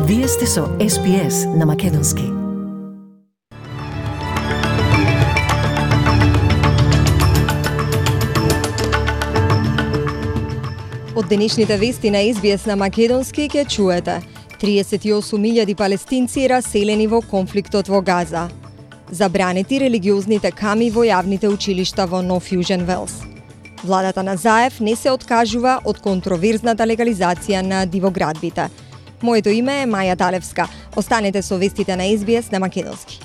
Вие сте со SBS на Македонски. Од денешните вести на SBS на Македонски ќе чуете: 38.000 палестинци раселени во конфликтот во Газа. Забранети религиозните ками во јавните училишта во Нов Јужен Велс. Владата на Заев не се откажува од контроверзната легализација на дивоградбите. Моето име е Маја Талевска. Останете со вестите на SBS на Македонски.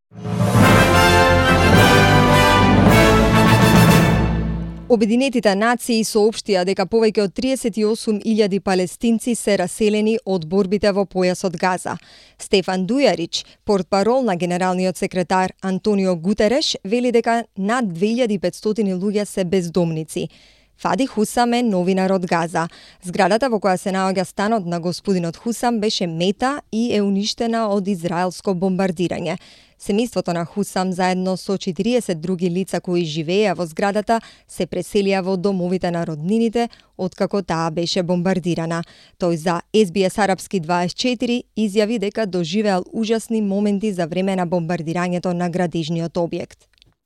Обединетите нации соопштија дека повеќе од 38.000 палестинци се раселени од борбите во појасот Газа. Стефан Дујарич, портпарол на генералниот секретар Антонио Гутереш, вели дека над 2500 луѓе се бездомници. Фади Хусам е новинар од Газа. Зградата во која се наоѓа станот на господинот Хусам беше мета и е уништена од израелско бомбардирање. Семејството на Хусам заедно со 40 други лица кои живееа во зградата се преселија во домовите на роднините откако таа беше бомбардирана. Тој за SBS Арапски 24 изјави дека доживеал ужасни моменти за време на бомбардирањето на градежниот објект.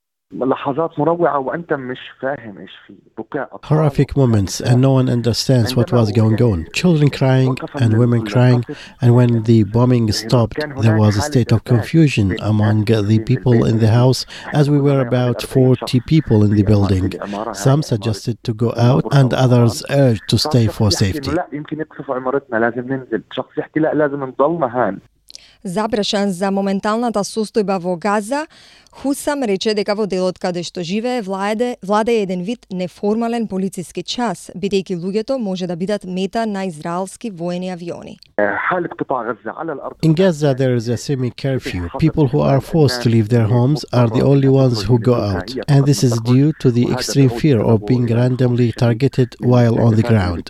Horrific moments, and no one understands what was going on. Children crying and women crying, and when the bombing stopped, there was a state of confusion among the people in the house, as we were about 40 people in the building. Some suggested to go out, and others urged to stay for safety. Запрашан за моменталната состојба во Газа, Хусам рече дека во делот каде што живее владе еден вид неформален полициски час, бидејќи луѓето може да бидат мета на израелски воени авиони. In Gaza, there is a semi-curfew. People who are forced to leave their homes are the only ones who go out, and this is due to the extreme fear of being randomly targeted while on the ground.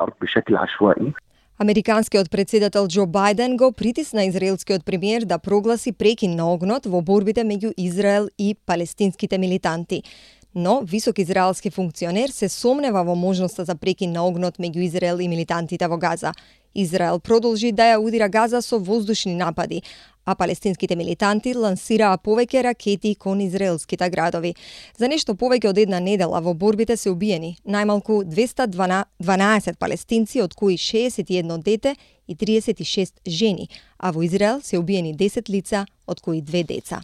Американскиот председател Џо Бајден го притисна израелскиот премиер да прогласи прекин на огнот во борбите меѓу Израел и палестинските милитанти. Но висок израелски функционер се сомнева во можноста за прекин на огнот меѓу Израел и милитантите во Газа. Израел продолжи да ја удира Газа со воздушни напади, а палестинските милитанти лансираа повеќе ракети кон израелските градови. За нешто повеќе од една недела во борбите се убиени најмалку 212 палестинци, од кои 61 дете и 36 жени, а во Израел се убиени 10 лица, од кои 2 деца.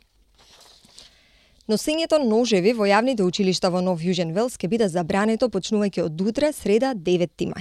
Носењето ножеви во јавните училишта во Нов Јужен Велс ќе биде забрането почнувајќи од утре, среда, 19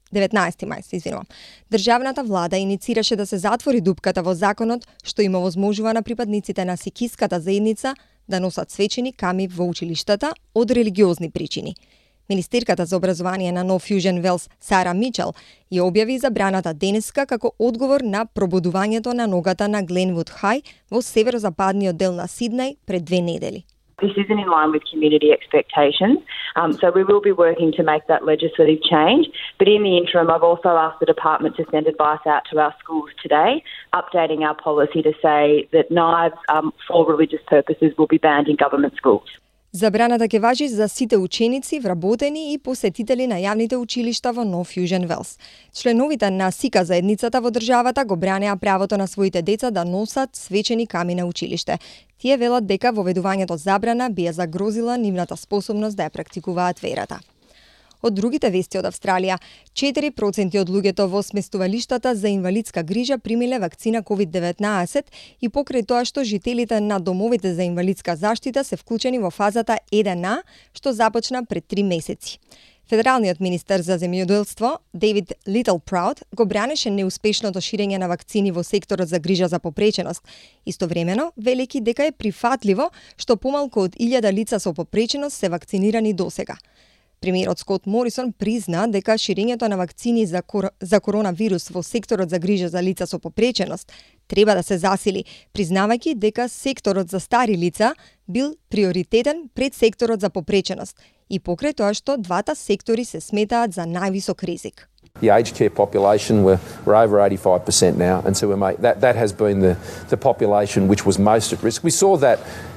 мај. Државната влада иницираше да се затвори дупката во законот што им овозможува на припадниците на сикиската заедница да носат свечени ками во училиштата од религиозни причини. Министерката за образование на Нов Јужен Велс, Сара Мичел, ја објави забраната денеска како одговор на пробудувањето на ногата на Гленвуд Хај во северозападниот дел на Сиднеј пред 2 недели. This isn't in line with community expectations, so we will be working to make that legislative change. But in the interim, I've also asked the department to send advice out to our schools today, updating our policy to say that knives for religious purposes will be banned in government schools. Забраната ќе важи за сите ученици, вработени и посетители на јавните училишта во Нов Јужен Велс. Членовите на сика заедницата во државата го бранеа правото на своите деца да носат свечени ками на училиште. Тие велат дека воведувањето забрана би ја загрозила нивната способност да ја практикуваат верата. Од другите вести од Австралија, 4% од луѓето во сместувалиштата за инвалидска грижа примиле вакцина COVID-19 и покрај тоа што жителите на домовите за инвалидска заштита се вклучени во фазата 1А, што започна пред 3 месеци. Федералниот министер за земјоделство, Дейвид Литлпрауд, го бранеше неуспешното ширење на вакцини во секторот за грижа за попреченост, истовремено велики дека е прифатливо што помалку од 1000 лица со попреченост се вакцинирани досега. Премиерот Скот Морисон призна дека ширењето на вакцини за коронавирус во секторот за грижа за лица со попреченост треба да се засили, признавајќи дека секторот за стари лица бил приоритетен пред секторот за попреченост и покрај тоа што двата сектори се сметаат за највисок ризик. The aged care population we're over 85% now, and so that has been the population which was most at risk. We saw that,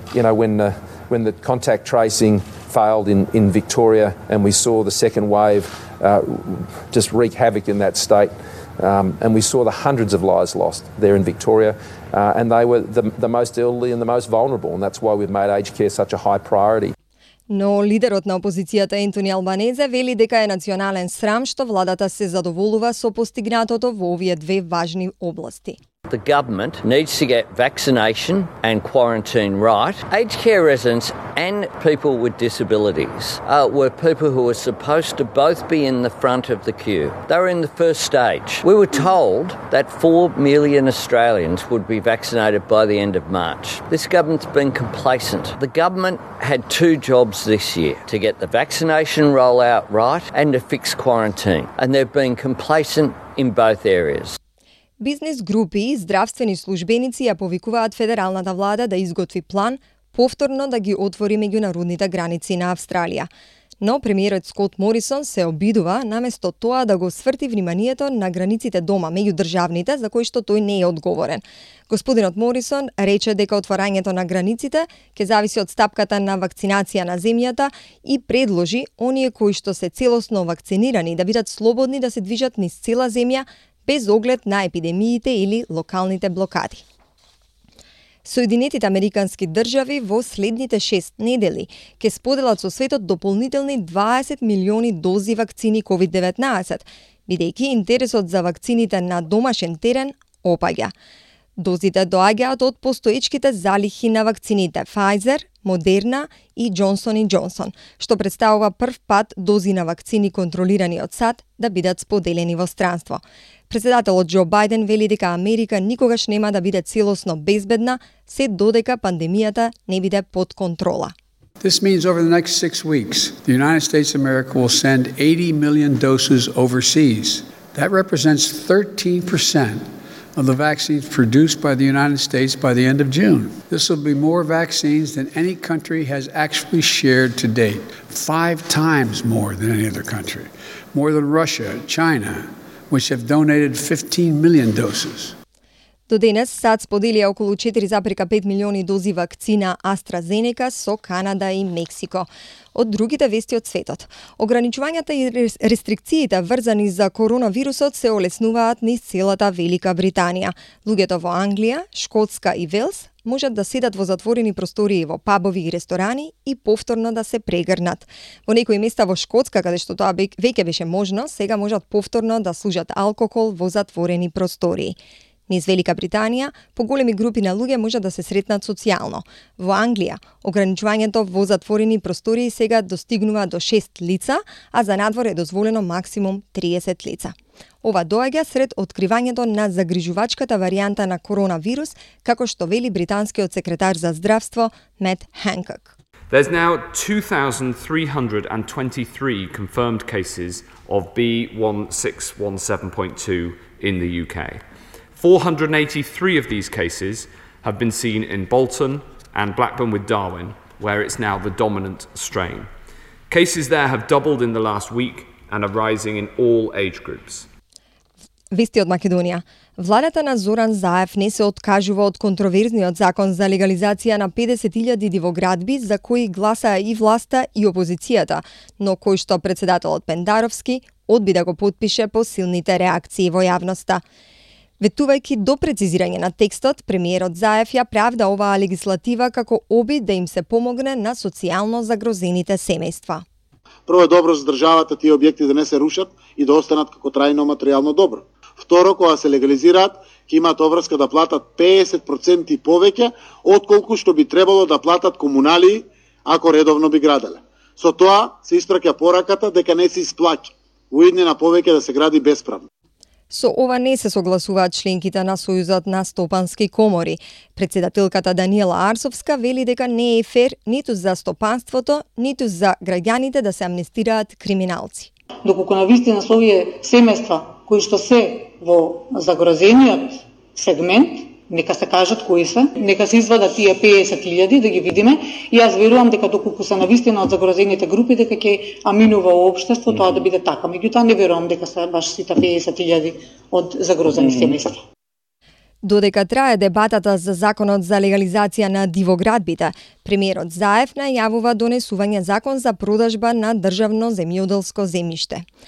when the contact tracing failed in Victoria, and we saw the second wave just wreak havoc in that state. and we saw the hundreds of lives lost there in Victoria, and they were the most elderly and the most vulnerable, and that's why we've made aged care such a high priority. Но лидерот на опозицијата Ентони Албанезе вели дека е национален срам што владата се задоволува со постигнатото во овие две важни области. The government needs to get vaccination and quarantine right. Aged care residents and people with disabilities were people who were supposed to both be in the front of the queue. They were in the first stage. We were told that 4 million Australians would be vaccinated by the end of March. This government's been complacent. The government had two jobs this year, to get the vaccination rollout right and to fix quarantine. And they've been complacent in both areas. Бизнес групи и здравствени службеници ја повикуваат федералната влада да изготви план повторно да ги отвори меѓународните граници на Австралија. Но премиерот Скот Морисон се обидува наместо тоа да го сврти вниманието на границите дома меѓудржавните за кои што тој не е одговорен. Господинот Морисон рече дека отворањето на границите ќе зависи од стапката на вакцинација на земјата и предложи оние кои што се целосно вакцинирани да бидат слободни да се движат низ цела земја без оглед на епидемиите или локалните блокади. Соединетите Американски држави во следните 6 недели ќе споделат со светот дополнителни 20 милиони дози вакцини COVID-19, бидејќи интересот за вакцините на домашен терен опаѓа. Дозите доаѓаат од постоечките залихи на вакцините Pfizer, Moderna и Johnson & Johnson, што представува прв пат дози на вакцини контролирани од САД да бидат споделени во странство. Председателот Џо Бајден вели дека Америка никогаш нема да биде целосно безбедна се додека пандемијата не биде под контрола. This means over the next 6 weeks, the United States of America will send 80 million doses overseas. That represents 13% of the vaccines produced by the United States by the end of June. This will be more vaccines than any country has actually shared to date, 5 times more than any other country, more than Russia, China, which have donated 15 million doses. До денес САД споделија околу 4,5 милиони дози вакцина AstraZeneca со Канада и Мексико. Од другите вести од светот, ограничувањата и рестрикциите врзани за коронавирусот се олеснуваат низ целата Велика Британија. Луѓето во Англија, Шкотска и Велс можат да седат во затворени простории во пабови и ресторани и повторно да се прегрнат. Во некои места во Шкотска, каде што тоа веќе беше можно, сега можат повторно да служат алкохол во затворени простории. Низ Велика Британија, поголеми групи на луѓе можат да се сретнат социјално. Во Англија, ограничувањето во затворени простории сега достигнува до 6 лица, а за надвор е дозволено максимум 30 лица. Ова доаѓа сред откривањето на загрижувачката варијанта на коронавирус, како што вели британскиот секретар за здравство Мет Ханкок. There's now 2,323 confirmed cases of B1617.2 in the UK. 483 of these cases have been seen in Bolton and Blackburn with Darwin, where it's now the dominant strain. Cases there have doubled in the last week and are rising in all age groups. Вести од Македонија. Владата на Зоран Заев не се откажува од контроверзниот закон за легализација на 50.000 дивоградби за кои гласаа и власта и опозицијата, но кој што председателот Пендаровски одби да го потпише по силните реакции во јавноста. Ветувајќи до прецизирање на текстот, премиерот Заев ја правда оваа легислатива како обид да им се помогне на социјално загрозените семејства. Прво е добро за државата тие објекти да не се рушат и да останат како трајно материјално добро. Второ, кога се легализираат, ќе имаат обврска да платат 50% повеќе отколку што би требало да платат комунали ако редовно би граделе. Со тоа се испраќа пораката дека не се исплаќа уиднина повеќе да се гради бесправно. Со ова не се согласуваат членките на Сојузот на стопански комори. Председателката Даниела Арсовска вели дека не е фер ниту за стопанството, ниту за граѓаните да се амнестираат криминалци. Доколку навистина со овие семејства кои што се во загрозениот сегмент, нека се кажат кои се, нека се извадат тие 50.000 да ги видиме и јас верувам дека доколку се навистина од загрозените групи дека ќе аминува општество тоа да биде така. Меѓутоа не верувам дека се баш сите 50.000 од загрозени семејства. Додека трае дебатата за законот за легализација на дивоградбите, премиерот Заев најавува донесување закон за продажба на државно земјоделско земјиште.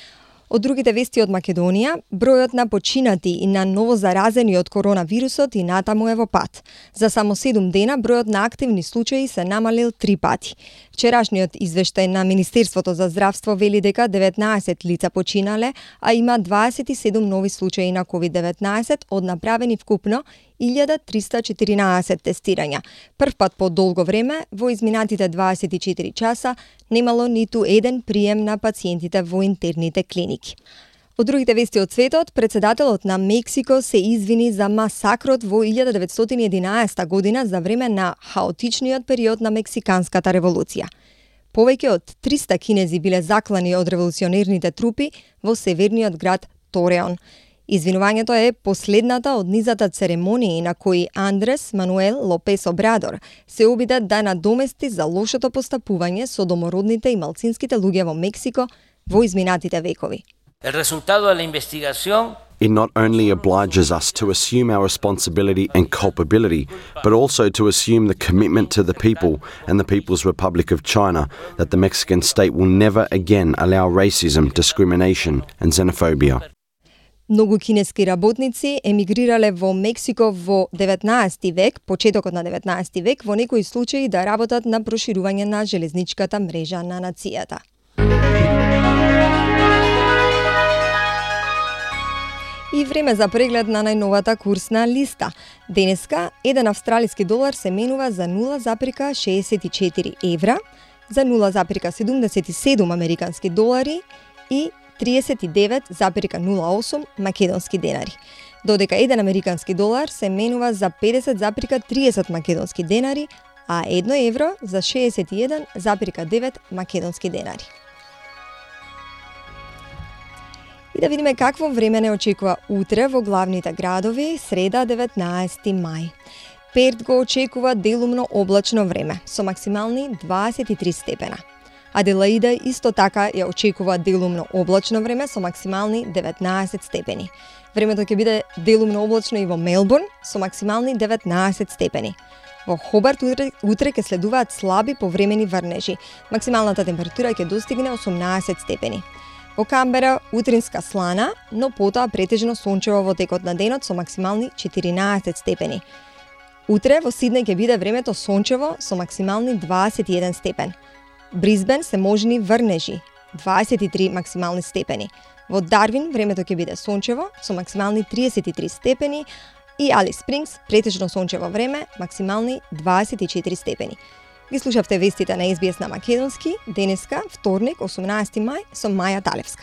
Од другите вести од Македонија, бројот на починати и на новозаразени од коронавирусот и натаму е во пат. За само 7 дена бројот на активни случаи се намалил 3 пати. Вчерашниот извештај на Министерството за здравство вели дека 19 лица починале, а има 27 нови случаи на COVID-19 од направени вкупно 1314 тестирања. Прв пат по долго време, во изминатите 24 часа, немало ниту еден прием на пациентите во интерните клиники. Од другите вести од светот, председателот на Мексико се извини за масакрот во 1911 година за време на хаотичниот период на Мексиканската револуција. Повеќе од 300 кинези биле заклани од револуционерните трупи во северниот град Тореон. Извинувањето е последната од низата церемонии на кои Андрес Мануел Лопес Обрадор се обиде да надомести за лошото постапување со домородните и малцинските луѓе во Мексико во изминатите векови. El resultado de la investigación It not only obliges us to assume our responsibility and culpability, but also to assume the commitment to the people and the People's Republic of China that the Mexican state will never again allow racism, discrimination and xenophobia. Многу кинески работници емигрирале во Мексико во 19 век, почетокот на 19 век, во некои случаи да работат на проширување на железничката мрежа на нацијата. И време за преглед на најновата курсна листа. Денеска, еден австралиски долар се менува за 0,64 евра, за 0,77 американски долари и 39,08 македонски денари. Додека еден американски долар се менува за 50,30 македонски денари, а 1 евро за 61,9 македонски денари. И да видиме какво време не очекува утре во главните градови, среда 19 мај. Перт го очекува делумно облачно време, со максимални 23 степена. Аделаида исто така ја очекува делумно облачно време со максимални 19 степени. Времето ќе биде делумно облачно и во Мелбурн со максимални 19 степени. Во Хобарт утре ќе следуваат слаби повремени врнежи. Максималната температура ќе достигне 18 степени. Во Камбера утринска слана, но потоа претежно сончево во текот на денот со максимални 14 степени. Утре во Сиднеј ќе биде времето сончево со максимални 21 степен. Брисбен се можни врнежи, 23 максимални степени. Во Дарвин времето ќе биде сончево со максимални 33 степени и Алис Спрингс претежно сончево време, максимални 24 степени. Ги слушавте вестите на SBS на македонски, денеска, вторник, 18 мај, со Маја Талевска.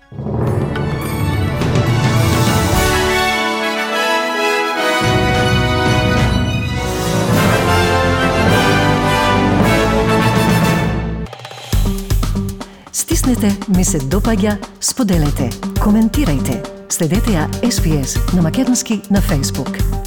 Стиснете, ми се допаѓа, споделете, коментирајте. Следете ја SBS на македонски на Facebook.